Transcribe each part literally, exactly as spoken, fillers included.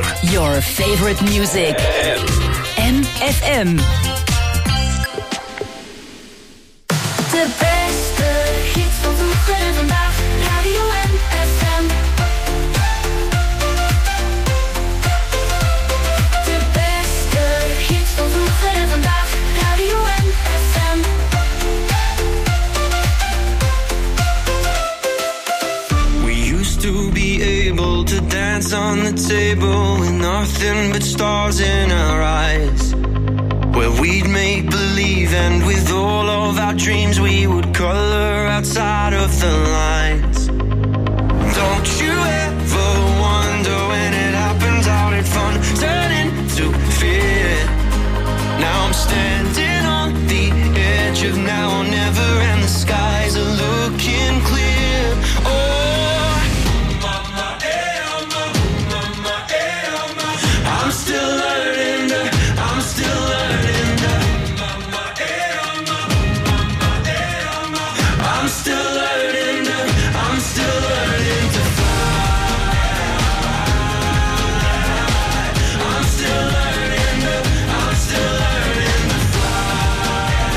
Your favorite music. M F M. De beste hits van vroeger en vandaag. Radio M F M. De beste hits van vroeger en vandaag. Radio M F M. We used to be able to dance on the table with nothing but stars in our eyes, where we'd make believe, and with all of our dreams we would color outside of the lines. Don't you ever wonder when it happens how did fun turn into fear? Now I'm standing on the edge of now or never, and the skies are looking clear. Oh, mama, eh, mama, mama, eh, mama. I'm still learning, I'm still learning. I'm still learning, I'm still learning to fly. I'm still learning, I'm still learning to fly.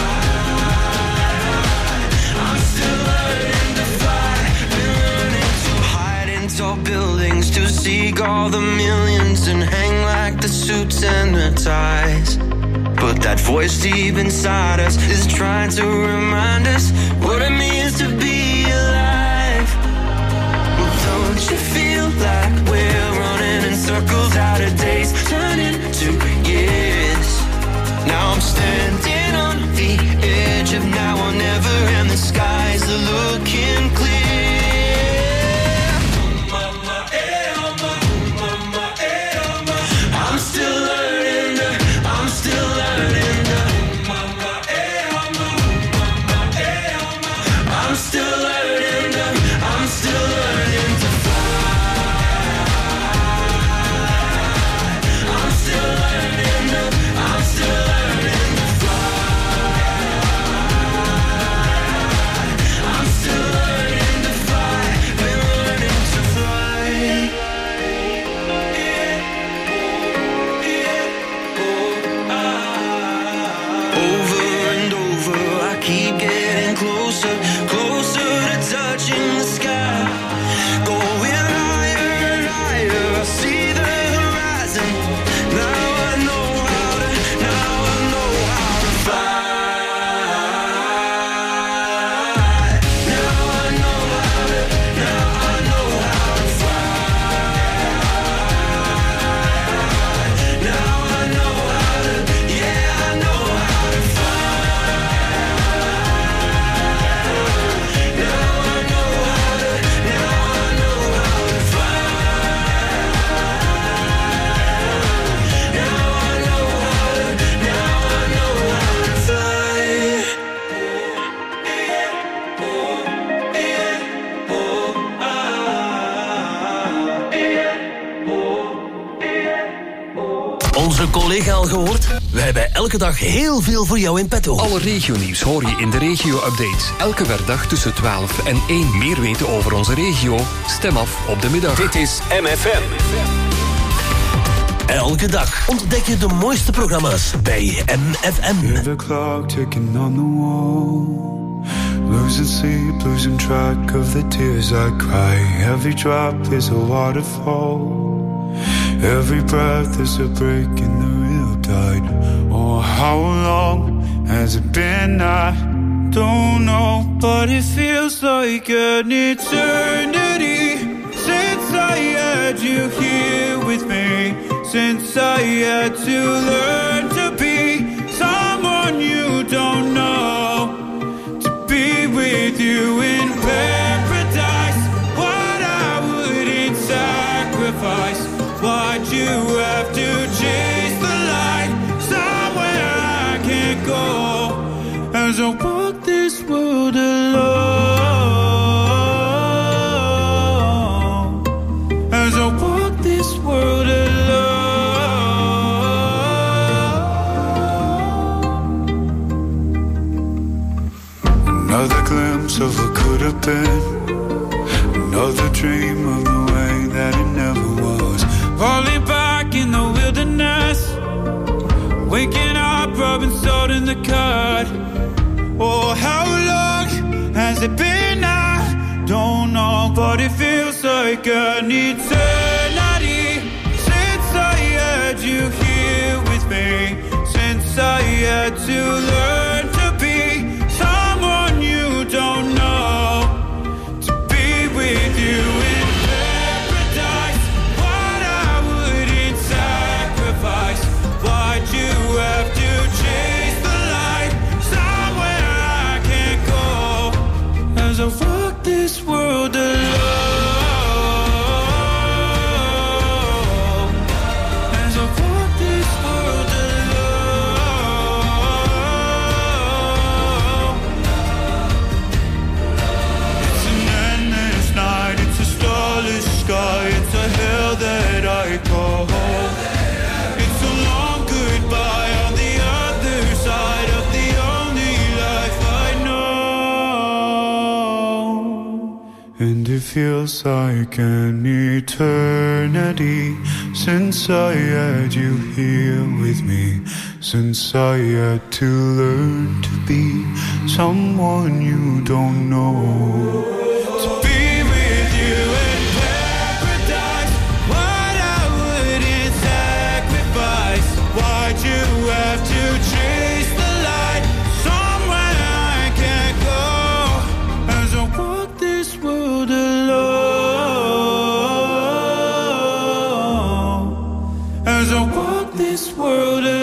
I'm still learning to fly. Been learning to hide in tall buildings, to seek all the millions and hang like the suits and the ties. But that voice deep inside us is trying to remind us what it means to be alive. Well, don't you feel like we're running in circles, out of days turning to years? Now I'm standing on the edge of now or never, and the skies are looking clear. Mama, eh, mama, mama, eh, mama. I'm still learning, I'm still learning. Mama, eh, mama, mama, eh, mama. I'm still learning, I'm still learning to fly. I'm still learning, I'm still learning to fly. I'm still learning to fly, been learning to fly. Over and over, I keep getting closer, closer to touching the sky. Going higher and higher, I see the horizon. Now I know how to, now I know how to fly. Now I know how to, now I know how to fly. Now I know how to, yeah, I know how to fly. Now I know how to, now I know how to fly. Now I know how to, now I know how to fly. Onze collega al gehoord? We hebben elke dag heel veel voor jou in petto. Alle regionieuws hoor je in de regio-update. Elke werkdag tussen twaalf en één. Meer weten over onze regio? Stem af op de middag. Dit is M F M. Elke dag ontdek je de mooiste programma's bij M F M. Hear the clock ticking on the wall. Losing sleep, losing track of the tears I cry. Every drop is a waterfall. Every breath is a break in the real tide. Oh, how long has it been? I don't know, but it feels like an eternity since I had you here with me. Since I had to learn to be someone you don't know, to be with you in paradise. What I wouldn't sacrifice. Why'd you have to chase the light somewhere I can't go? As I walk this world alone, as I walk this world alone. Another glimpse of what could have been. Another dream of the way that it never was. Falling undercut. Oh, how long has it been? I don't know, but it feels like an eternity since I had you here with me, since I had to learn to be someone you don't know, to be with you in paradise. What I wouldn't sacrifice. Why'd you have to chase the light somewhere I can't go? As I walk this world alone, as I walk this world alone. It's an endless night, it's a starless sky, it's a hell that I call home. It's a long goodbye on the other side of the only life I know. And it feels like an eternity since I had you here with me, since I had to learn to be someone you don't know. To be with you in paradise, what I wouldn't sacrifice. Why'd you have to chase the light somewhere I can't go? As I walk this world alone, as I walk this world alone.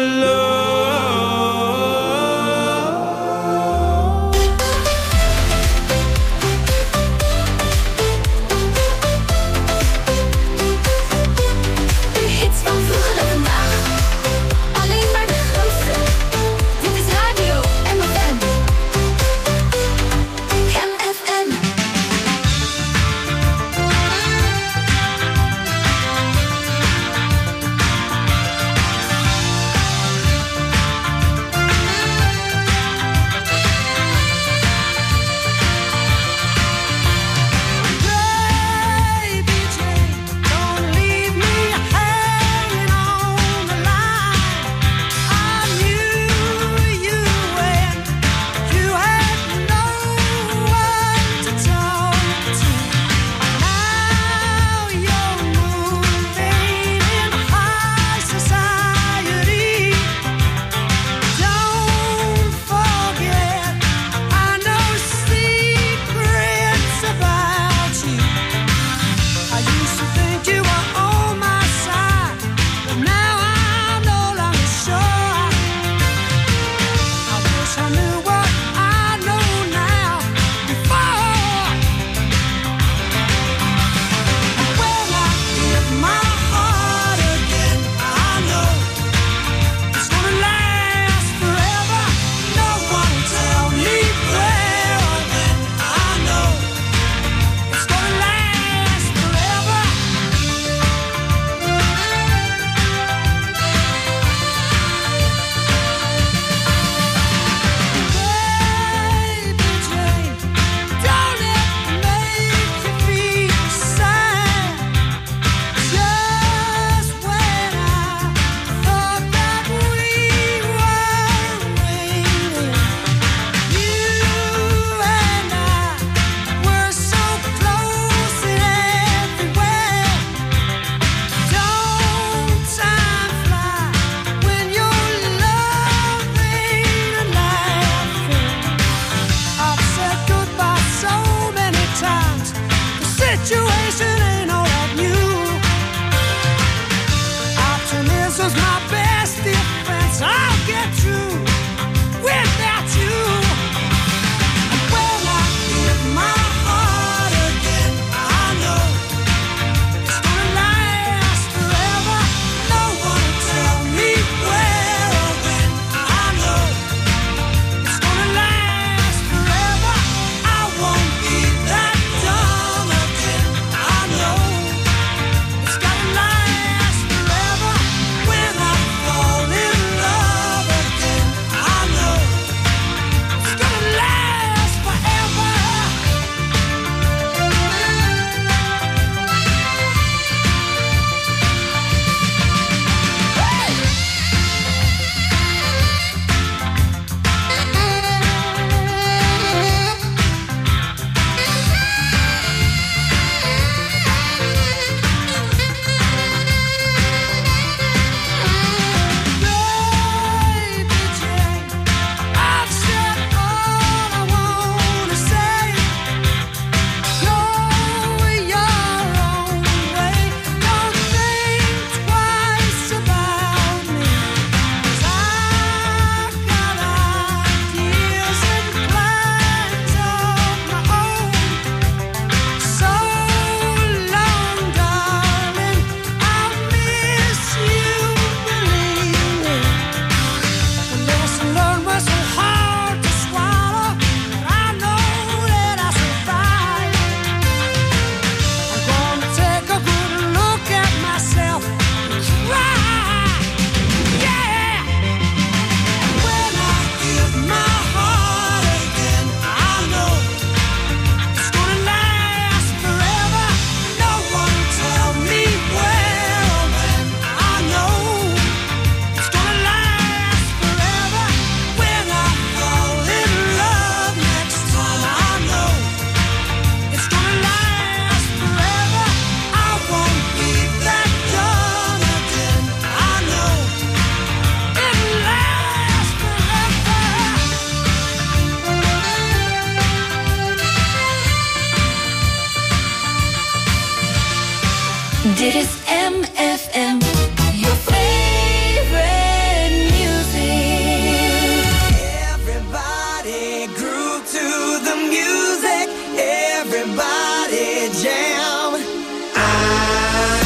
Dit is M F M, your favorite music. Everybody groove to the music. Everybody jam. Ah.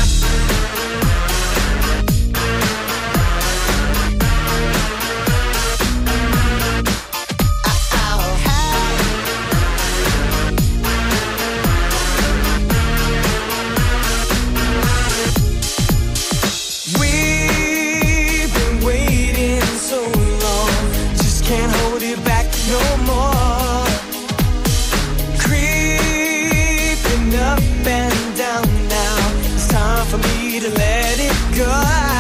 We've been waiting so long, just can't hold it back no more. Creeping up and down now, it's time for me to let it go.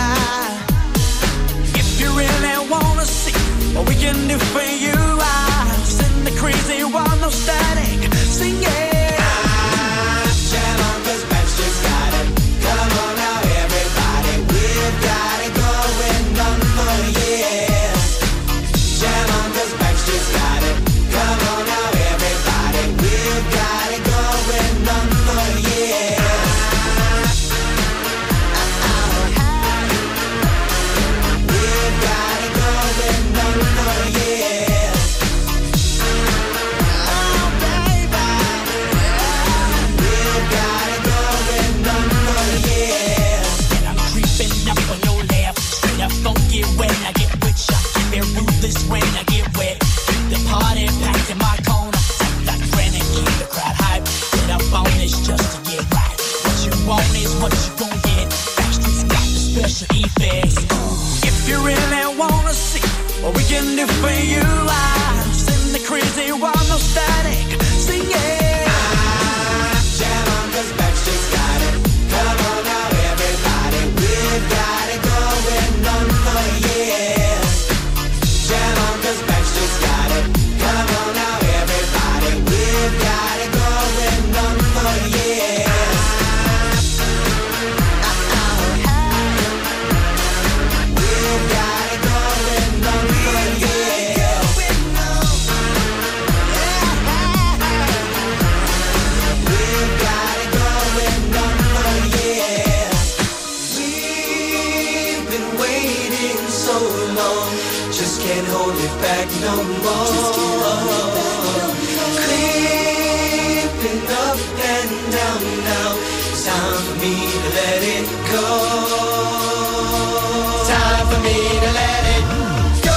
If you really wanna see what we can do for you, I'll send the crazy one, no static, sing it. Jam on, 'cause Backstreet's got it. Come on now, everybody, we've got it going on for years. Jam on, 'cause Backstreet's got it. Come on now, everybody, we've got it going on for years. We've got it going on for years. Oh, baby, we've got it going on for years. And I'm creeping up on your left, straight up funky when I get with ya. Keep it ruthless when I get wet. The party packed in my corner, like granite, keep the crowd hype. Get up on this just to get right. What you want is what you gon' get. Backstreet's got the special effects. If you really wanna see what we can do for you, I'll send the crazy one, no static, sing it. Jam on, 'cause Backstreet's got it. Come on now, everybody, we've got it going on for years. Jam on, 'cause Backstreet's got it. Come on now, everybody, we've got it going on for years. We've got it going on for years. We've got it going on for years. We've been waiting so long, just can't hold it back no more. Creeping up and down now, it's time for me to let it go. Time for me to let it go.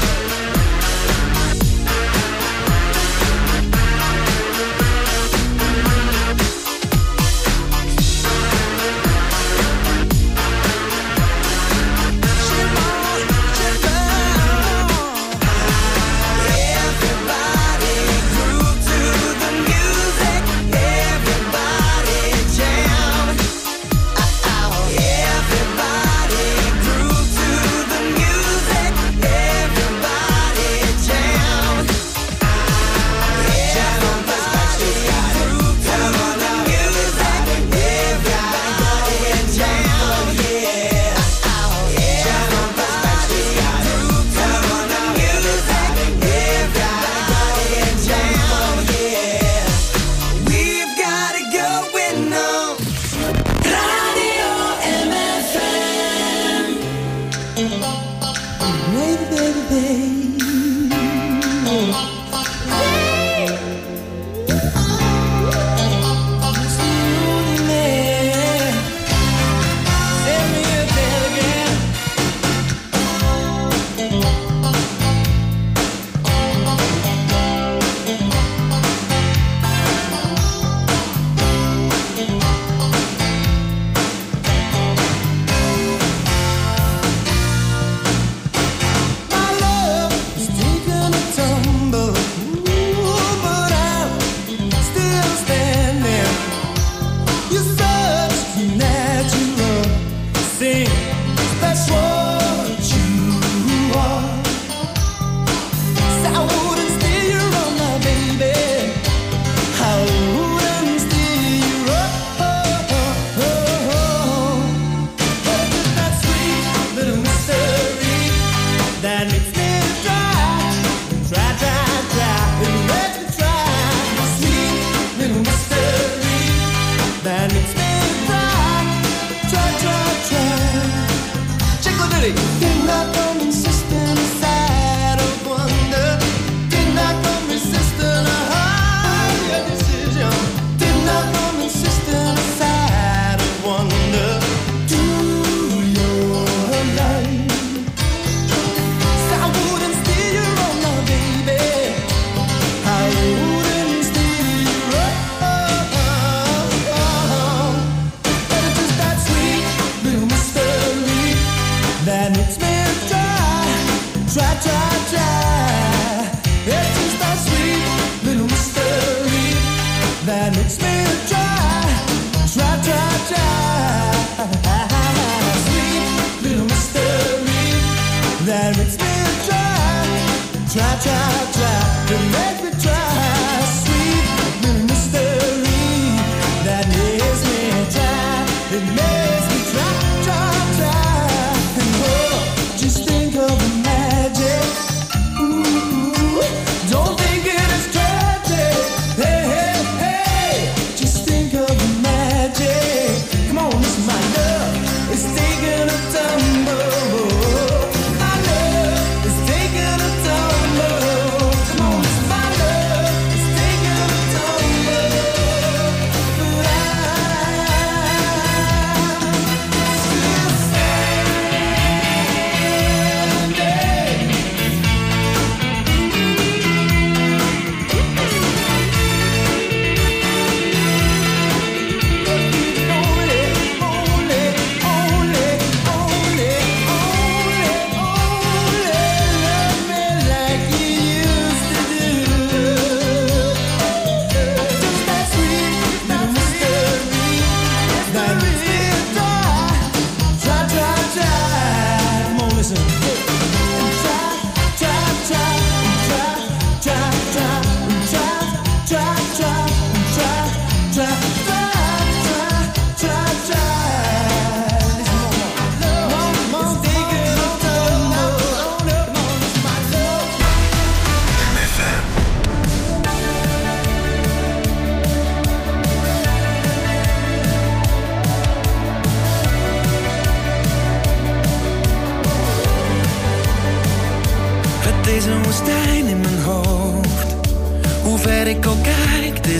Everybody groove to the music. Everybody jam. Everybody groove to the music. Everybody jam. Jam on, 'cause Backstreet's got it. Come on now, everybody, we've got it going jam. Yeah. Jam on, 'cause Backstreet's got it. Come on now, everybody, we've got it going jam. Yeah. We've got it going on. Radio M F M. Baby, baby, baby. Send me a telegram. My love is taking a tumble, ooh, but I'm still standing. You're such a natural, sing, that's what you are. So I wouldn't steer you wrong, my baby. I wouldn't steer you wrong. But it's that sweet little mystery that makes me try, try, try, try. It makes me try. Sweet little mystery.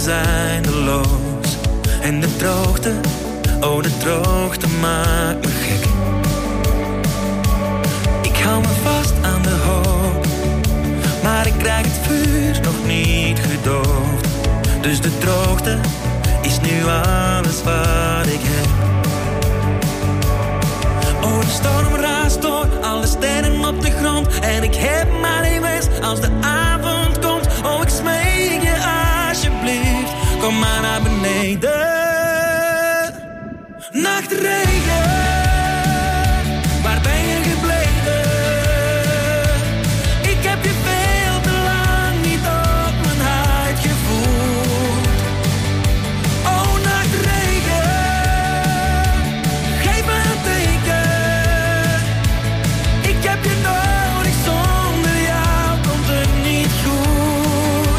is eindeloos. En de droogte, oh de droogte maakt me gek. Ik hou me vast aan de hoop, maar ik krijg het vuur nog niet gedoofd. Dus de droogte is nu alles wat ik heb. Oh, de storm raast door, alle sterren op de grond. En ik heb maar één wens als de avond komt. Oh, ik smeek je alsjeblieft, kom maar naar beneden. Nachtregen, waar ben je gebleven? Ik heb je veel te lang niet op mijn huid gevoeld. Oh, nachtregen, geef me een teken. Ik heb je nodig, zonder jou komt het niet goed.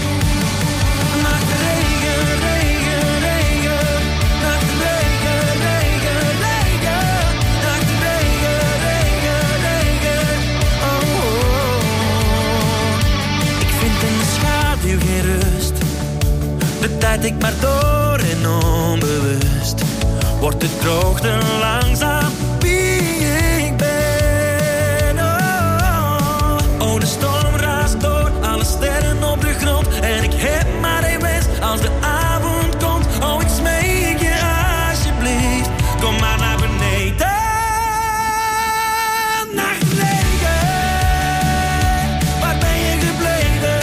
Nachtregen, regen, regen, nachtregen, regen, regen, nachtregen, regen, regen. Oh, oh, oh. Ik vind in de schaduw geen rust. De tijd ik maar door en onbewust. Wordt de droogte langzaam wie ik ben. Oh, oh, de storm raast door, alle sterren op de grond. En ik heb maar één wens als de avond komt. Oh, ik smeek je alsjeblieft, kom maar naar beneden. Nachtregen, waar ben je gebleven?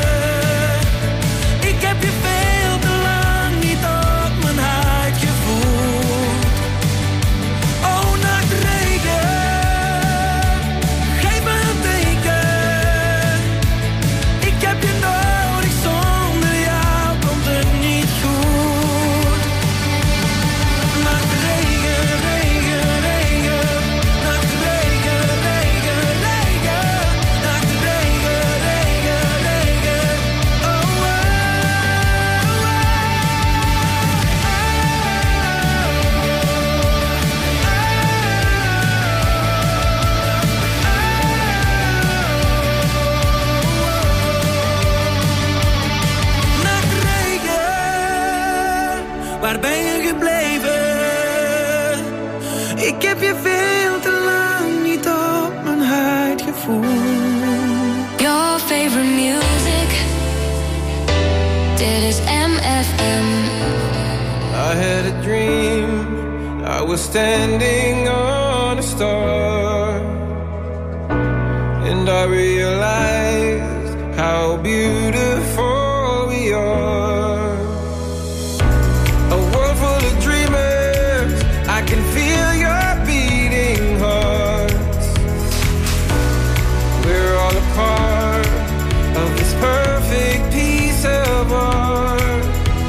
Ik heb je veel te lang niet op mijn huid gevoeld. Oh, nachtregen, geef me een teken. Ik heb je nodig, zonder jou komt het niet goed. Nachtregen, regen, regen, nachtregen, regen, regen, nachtregen, regen, regen. Oh, oh, oh, Nachtregen, waar ben je gebleven? Ik heb je veel te lang niet op mijn huid gevoeld. Your favorite music. Dit is M F M. I had a dream, I was standing on a star, and I realized how beautiful we are. A world full of dreamers, I can feel your beating hearts. We're all a part of this perfect piece of art.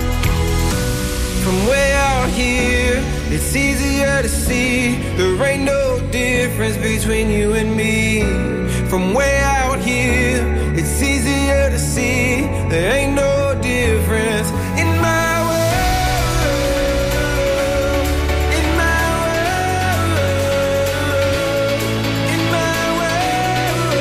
From way out here, it's easier to see there ain't no difference between you and me. From way out here, it's easier to see there ain't no difference in my world, in my world, in my world.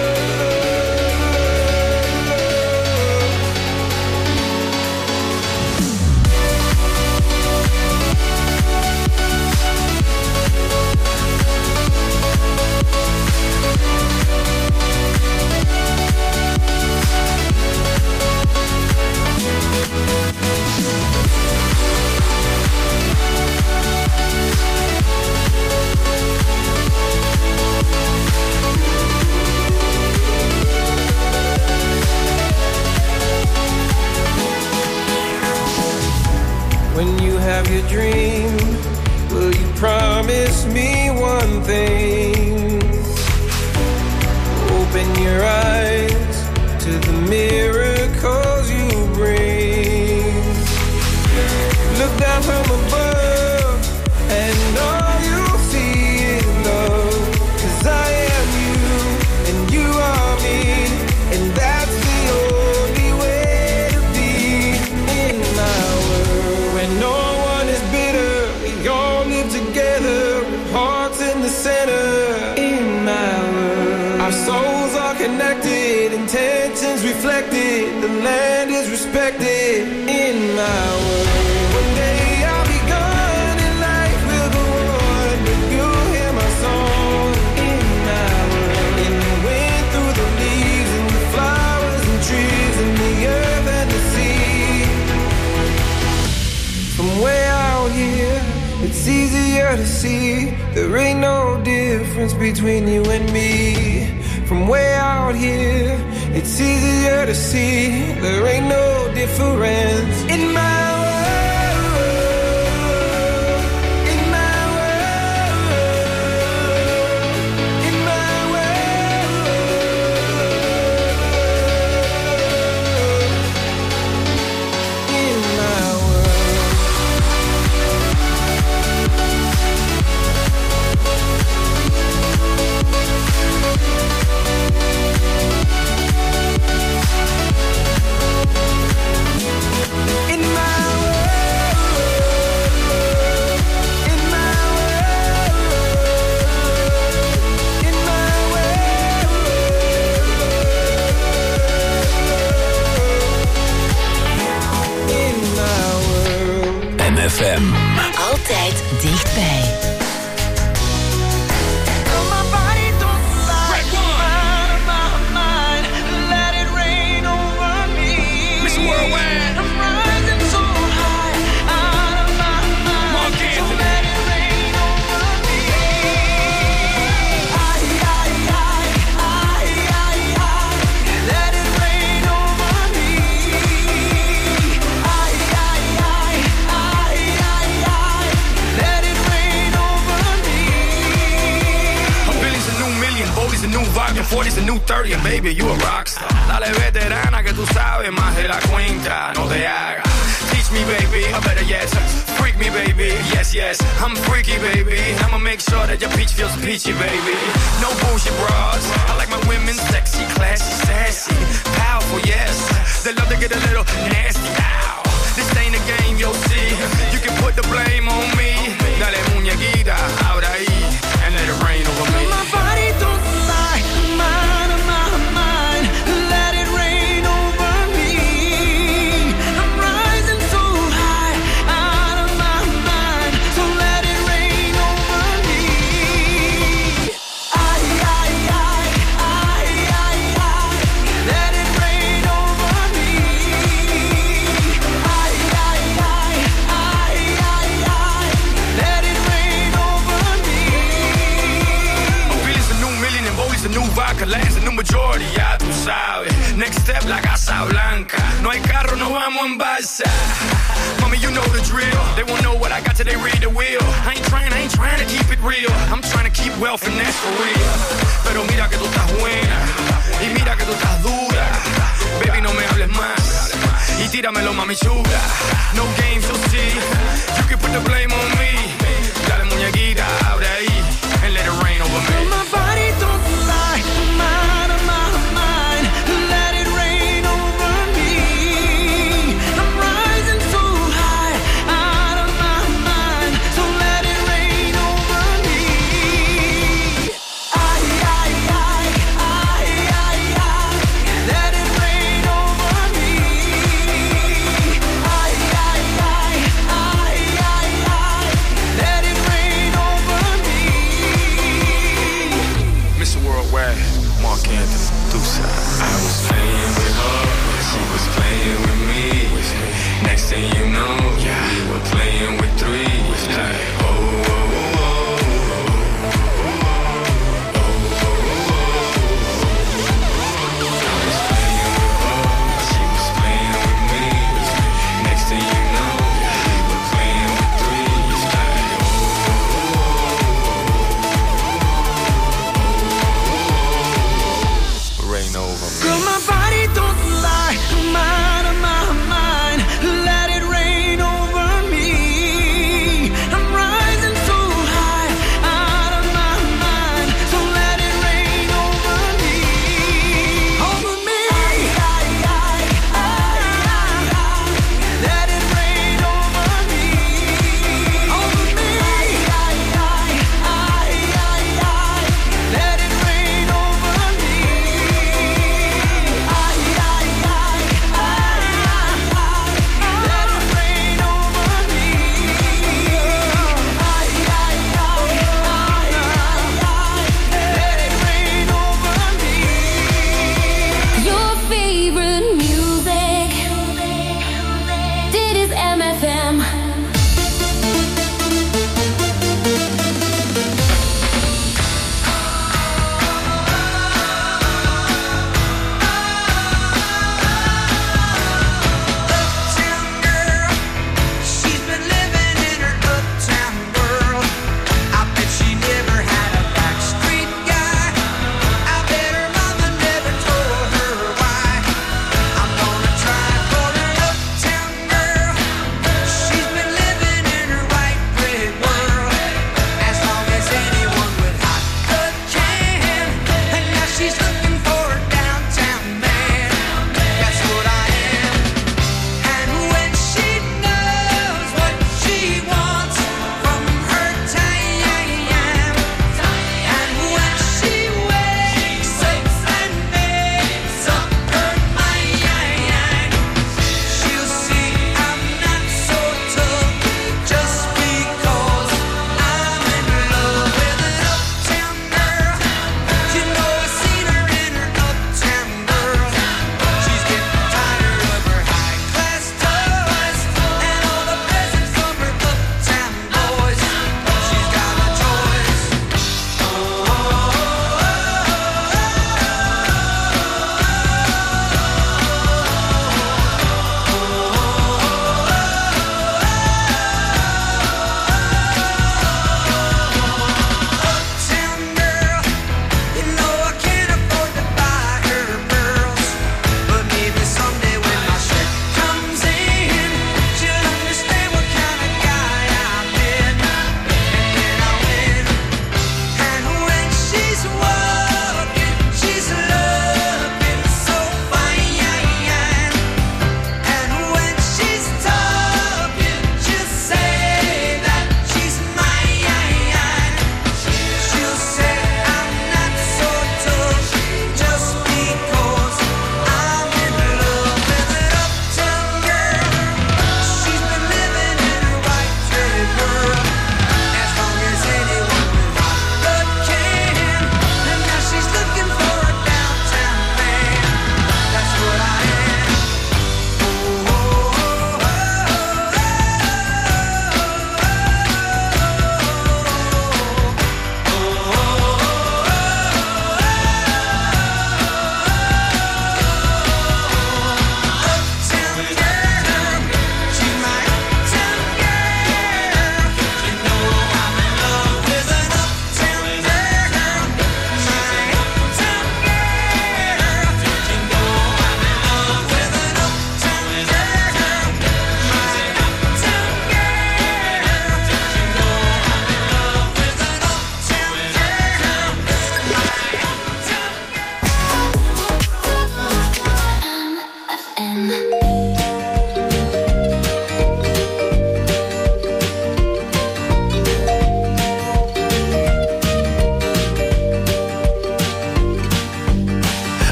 When you have your dream, will you promise me one thing? Open your eyes to the miracles you bring. Look down from above and all you'll see is love. 'Cause I am you and you are me, and that's the only way to be in my world. When no one is bitter, we all live together with hearts in the center. In my world, our souls are connected, intentions reflected, the land is respected. It's easier to see there ain't no difference between you and me. From way out here, it's easier to see there ain't no difference in my F M. Altijd dichtbij. forty's a new thirty and baby, you a rockstar. Dale veterana que tú sabes más de la cuenta, no te hagas. Teach me baby, or better yet, freak me baby, yes yes. I'm freaky baby, I'ma make sure that your peach feels peachy baby. No bullshit bras, I like my women sexy, classy, sassy, powerful yes. They love to get a little nasty, ow. This ain't a game, you'll see. You can put the blame on me. Dale muñequita, ahora ahí, and let it rain over me. My body don't lie, mine, mine, mine. Let it rain over me. I'm rising so high, out of my mind. So let it rain over me. I, I, I, I, I, I. Let it rain over me. I, I, I, I, I, I. Let it rain over me. Billy's a new million and Bowie's a new vodka, Lance a new majority, ya tú sabes. Next step, la Casa Blanca. No hay carro, no vamos en balsa. Mommy, you know the drill. They won't know what I got till they read the wheel. I ain't trying, I ain't trying to keep it real. I'm trying to keep wealth and that's for real. Pero mira que tú estás buena y mira que tú estás dura. Baby, no me hables más y tíramelo, mami chula. No games, you'll see. You can put the blame on me. Dale muñequita, abre ahí and let it rain over me. My body don't lie, mine, mine, mine. Let it rain over me. I'm rising so high, out of my mind. So let it rain over me. I, I, I, I, I, I. Let it rain over me. I, I, I, I, I, I. Let it rain over me.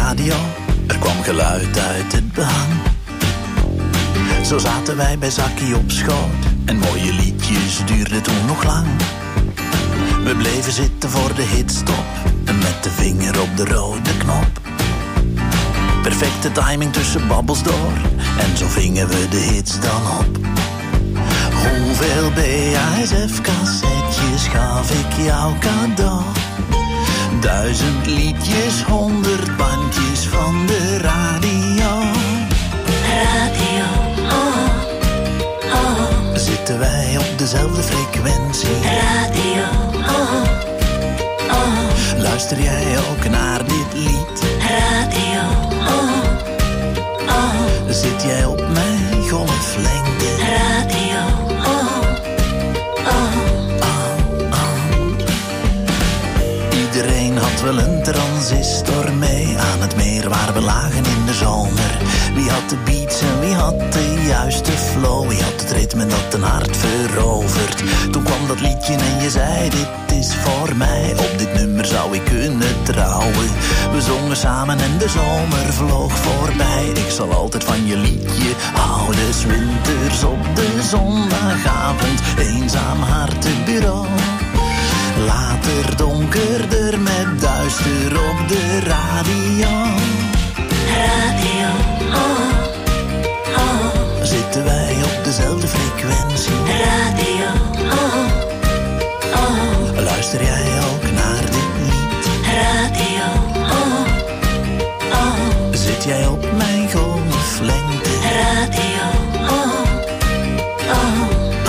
radio, er kwam geluid uit het behang. Zo zaten wij bij Zakkie op schoot en mooie liedjes duurden toen nog lang. We bleven zitten voor de hitstop en met de vinger op de rode knop. Perfecte timing tussen babbels door en zo vingen we de hits dan op. Hoeveel B A S F-cassettjes gaf ik jou cadeau? Duizend liedjes, honderd bandjes van de radio. Radio, oh, oh. Zitten wij op dezelfde frequentie? Radio, oh, oh. Luister jij ook naar dit lied? Radio, oh, oh. Zit jij op mijn golflengte? Radio, oh, oh. Oh, oh. Iedereen had wel een transistor mee aan het meer waar we lagen in de zomer. Wie had de beats en wie had de juiste flow? Wie had het ritme dat een hart verovert? Toen kwam dat liedje en je zei dit is voor mij. Op dit nummer zou ik kunnen trouwen. We zongen samen en de zomer vloog voorbij. Ik zal altijd van je liedje houden. 's Winters op de zondagavond, eenzaam hartenbureau. Later donkerder met duister op de radio. Radio, oh, oh. Zitten wij op dezelfde frequentie? Radio, oh, oh. Luister jij ook naar dit lied? Radio, oh, oh. Zit jij op mijn golflengte? Radio, oh, oh.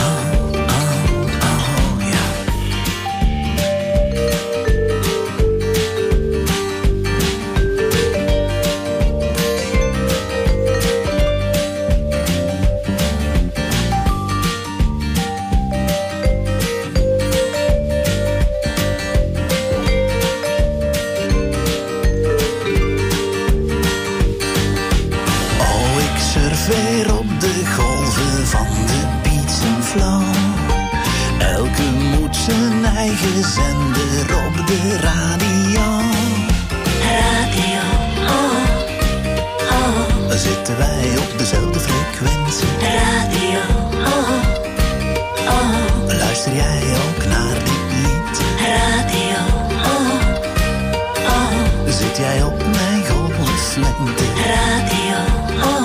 Weer op de golven van de beats en flow. Elke moet zijn eigen zender op de radio. Radio, oh, oh. Zitten wij op dezelfde frequentie? Radio, oh, oh. Luister jij ook naar dit lied? Radio, oh, oh. Zit jij op mijn golflengte? Radio, oh.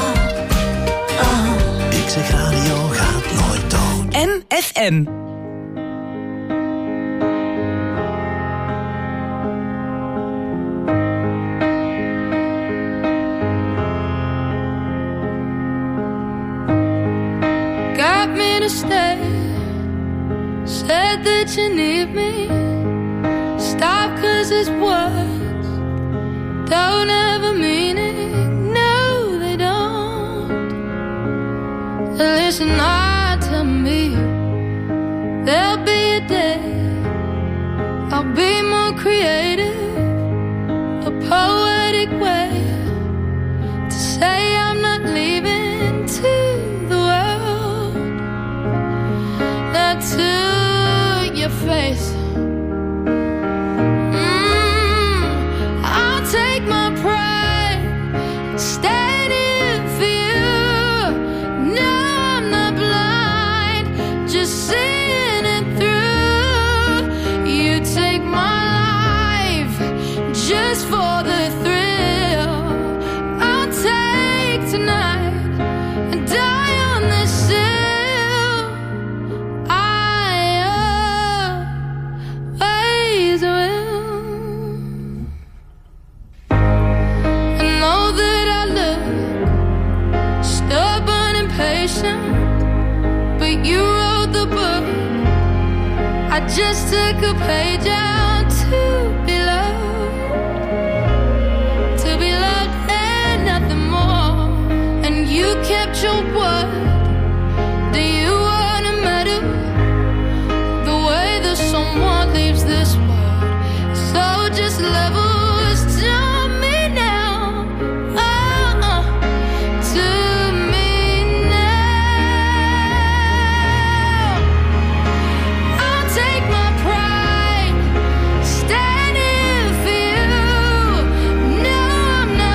Ik zeg radio gaat nooit dood. M F M. Got me to stay. Said that you need me. Stop 'cause it's words don't ever mean it. No, they don't. Listen hard to me. There'll be a day I'll be more creative, a poetic way to say I'm not leaving to the world, not to your face. Mm, I'll take my pride, stand in for you. No, I'm not blind, just seeing it through. You take my life just for the thrill. I'll take tonight and die on this hill. I always will. I know that I look stubborn and patient, but you wrote the book. I just took a page out to be loved, to be loved and nothing more. And you kept your word. Do you wanna medal the way that someone leaves this world? So just levels to me now. Oh, uh, to me now. I'll take my pride, stand in for you. No, I'm not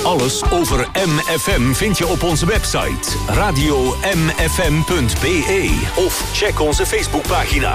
Alles over M F M vind je op onze website radio m f m punt b e of check onze Facebookpagina.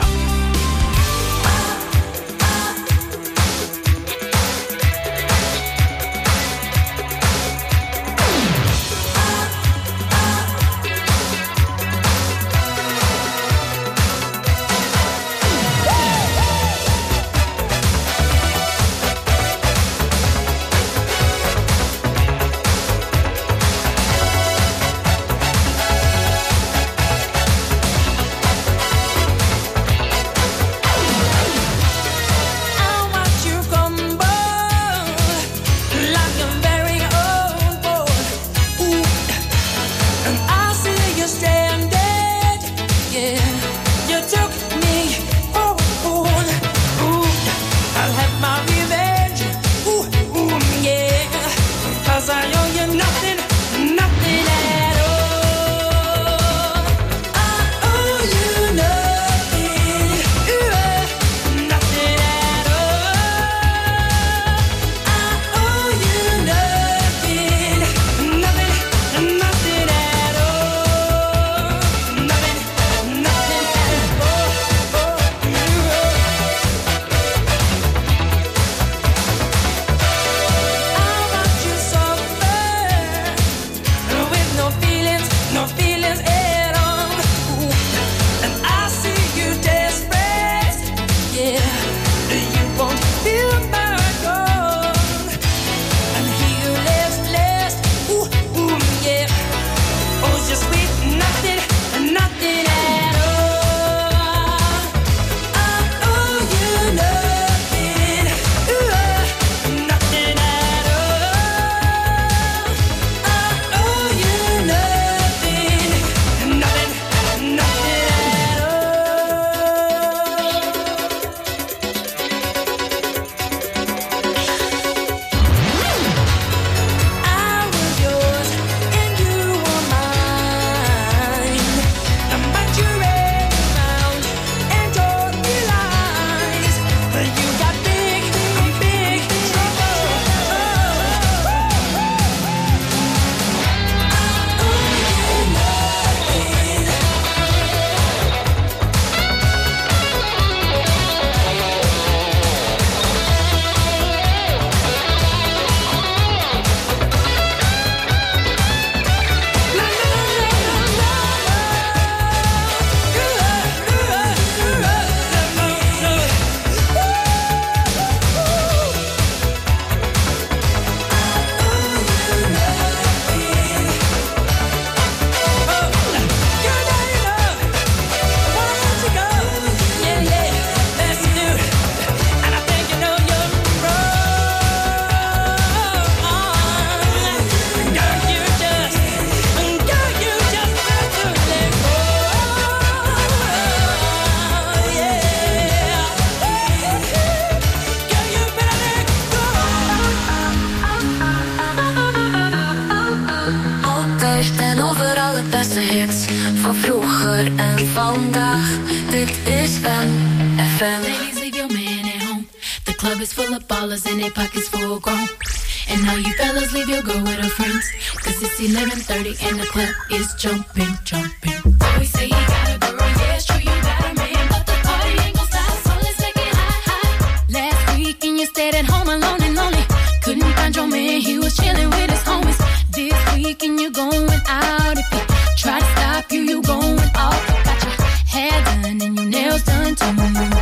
Ladies, leave your man at home. The club is full of ballers and their pockets full grown. And now you fellas leave your girl with her friends. Cause it's eleven thirty and the club is jumping, jumping. Always say you got a girl, yeah, it's true, you got a man. But the party ain't gon' stop, so let's make it hot, hot. Last week and you stayed at home alone and lonely. Couldn't find your man, he was chilling with his homies. This week and you going out. If he try to stop you, you going off. Got your hair done and your nails done too.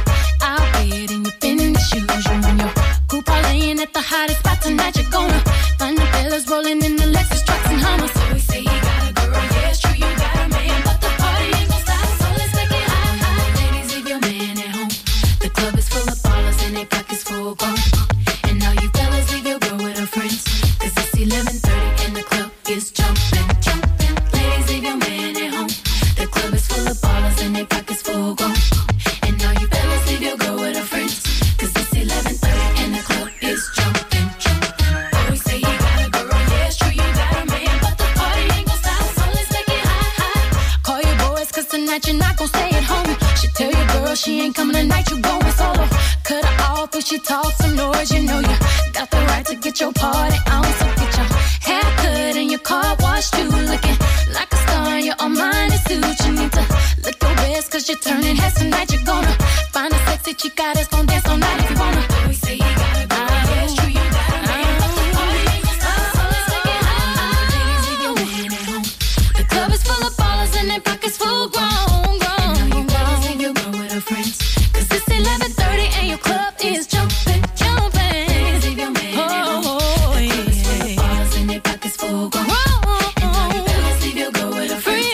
Out bed and you fitting the shoes. You and your coupe laying at the hottest spot tonight. You're gonna find the fellas rolling in the Lexus trucks and Hummers. So we say you got a girl, yeah, it's true, you got a man. But the party ain't gon' stop, so let's make it hot, hot. Ladies, leave your man at home. The club is full of ballers and their pockets full grown. And now you fellas leave your girl with her friends. Cause it's eleven thirty and the club is jumping, jumping. Ladies, leave your man at home. The club is full of ballers and their pockets full grown. And now you fellas leave your girl with her friends. Cause it's eleven thirty and the club is jumping, jumping. Always say you got a girl, yeah, it's true, you got a man. But the party ain't gon' stop, so let's make it hot, hot. Call your boys cause tonight you're not gon' stay at home. She tell your girl she ain't coming tonight, you going solo. Cut her off if she talks some noise, you know you got the right to get your party on. So get your your turn and have some night. You're gonna find a sexy chica that's gonna dance all night if you wanna. We say you gotta go, yeah, it's true, you gotta man. The club is full of ballers and their pockets full grown, grown. And now you better leave your girl with her friends, cause it's eleven thirty and your club is jumping, jumping. Ladies, leave your man at home. The club is full of ballers and their pockets full grown. And now you better leave your girl with her friends.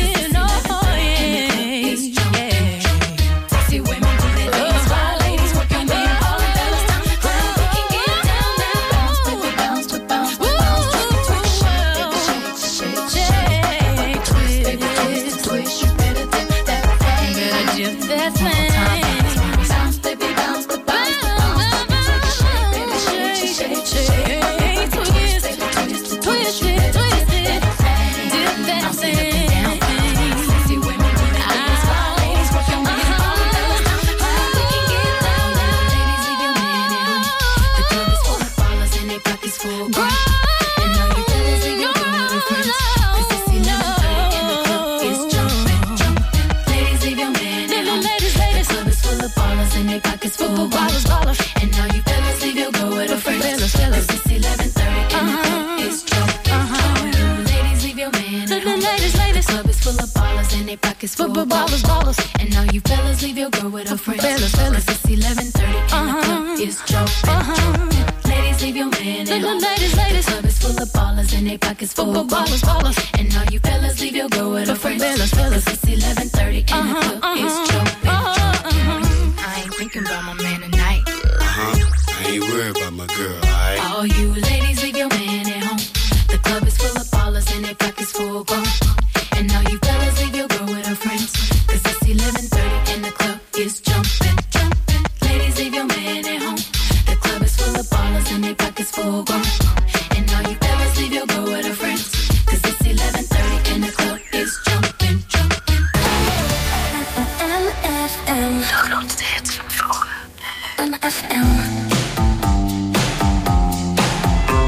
Football ballers, ballers, and now you fellas leave your girl with her friends. Fellas, fellas, it's eleven thirty and the club is jumping. Uh-huh. Ladies, leave your man at home. Ladies, ladies, the club is full of ballers and their pockets full of ballers, ballers, and now you fellas leave your girl with her friends. Fellas, fellas, it's eleven thirty and the club is jumping. I ain't thinking about my man tonight. Uh huh. I ain't worried about my girl. Alright. All you ladies, leave your man at home. The club is full of ballers and their pockets full grown. And now you fellas leave your girl with her friends, cause it's eleven thirty and the club is jumping, jumping. Ladies, leave your man at home. The club is full of ballers and their pockets full grown. And now you fellas leave your girl with her friends, cause it's eleven thirty and the club is jumping, jumping. M F M. De grootste hits van vroeger. M F M.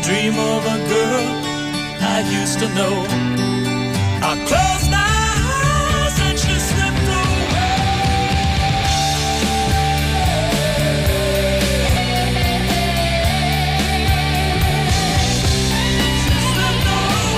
dream of a girl I used to know. I closed my eyes and she slipped away. She slipped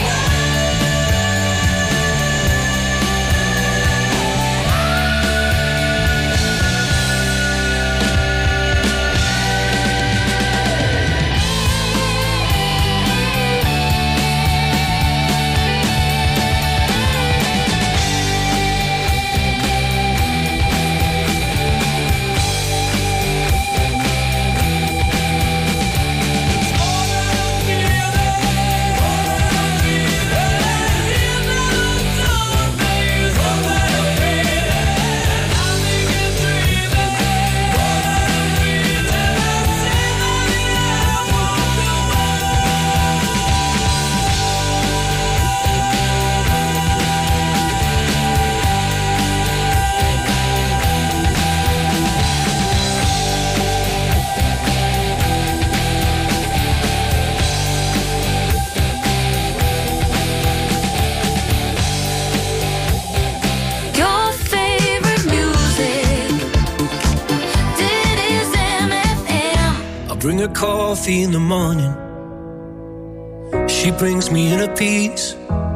bring her coffee in the morning. She brings me inner peace.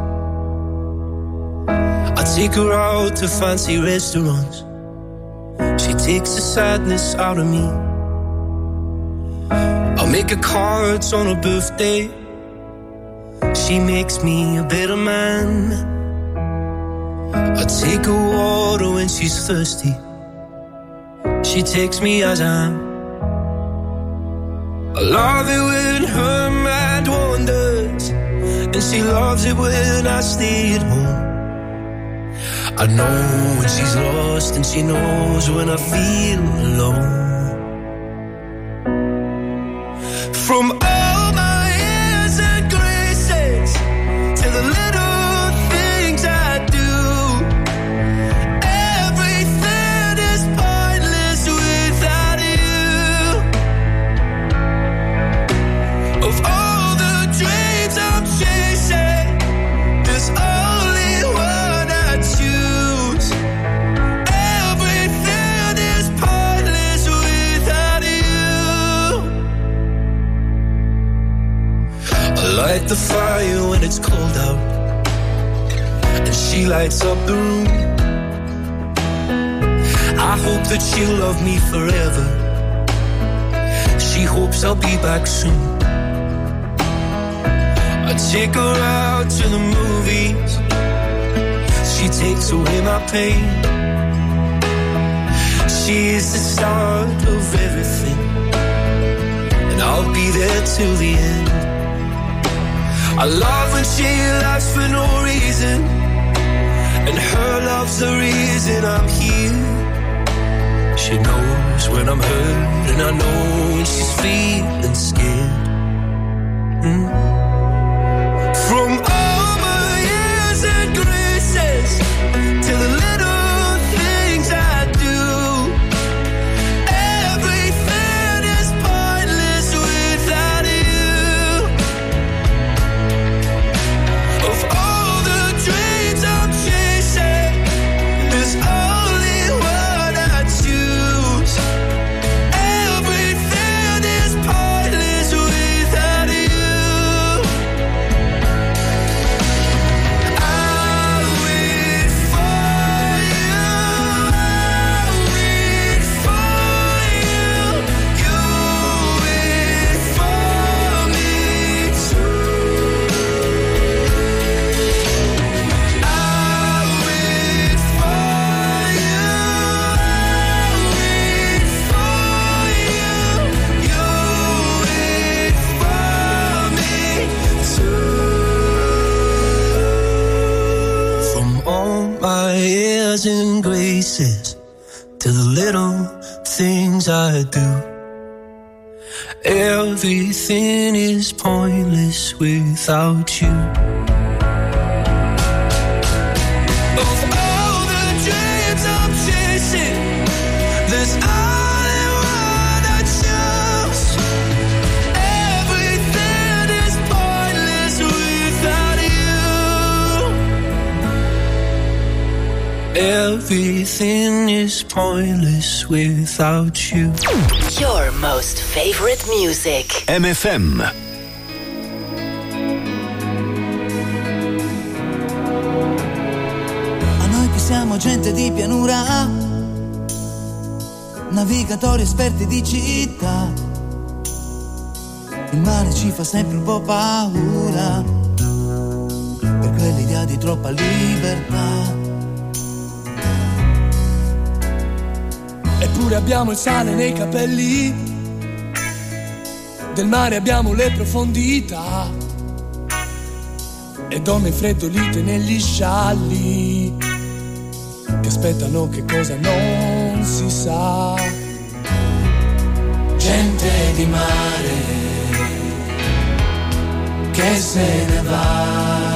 I take her out to fancy restaurants. She takes the sadness out of me. I'll make her cards on her birthday. She makes me a better man. I take her water when she's thirsty. She takes me as I am. I love it when her mind wanders, and she loves it when I stay at home. I know when she's lost, and she knows when I feel alone. From all my airs and graces to the little things I do, everything is pointless without you. Of all the dreams I'm chasing, there's only one I choose. Everything is pointless without you. I light the fire when it's cold out, and she lights up the room. I hope that she'll love me forever. She hopes I'll be back soon. I take her out to the movies. She takes away my pain. She is the start of everything, and I'll be there till the end. I love when she laughs for no reason, and her love's the reason I'm here. She knows when I'm hurt, and I know when she's feeling scared. Mm. From all my years and graces to the little things I do, everything is pointless without you. Of all the dreams I'm chasing, there's only one I choose. Everything is pointless without you. And graces to the little things I do, everything is pointless without you. Of all the dreams I'm chasing, there's only one I choose. Everything is Everything is pointless without you. Your most favorite music. M F M. A noi che siamo gente di pianura, navigatori esperti di città, il mare ci fa sempre un po' paura, per quell'idea di troppa libertà. Eppure abbiamo il sale nei capelli, del mare abbiamo le profondità, e donne freddolite negli scialli che aspettano che cosa non si sa. Gente di mare che se ne va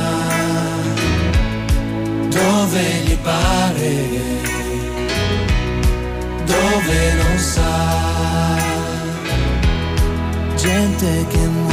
dove gli pare, dove non sa. Gente che